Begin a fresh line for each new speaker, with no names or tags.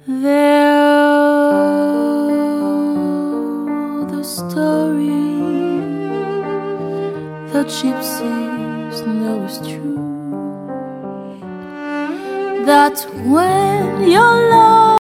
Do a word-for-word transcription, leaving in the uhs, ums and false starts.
There, the story the gypsies know is true, that when your love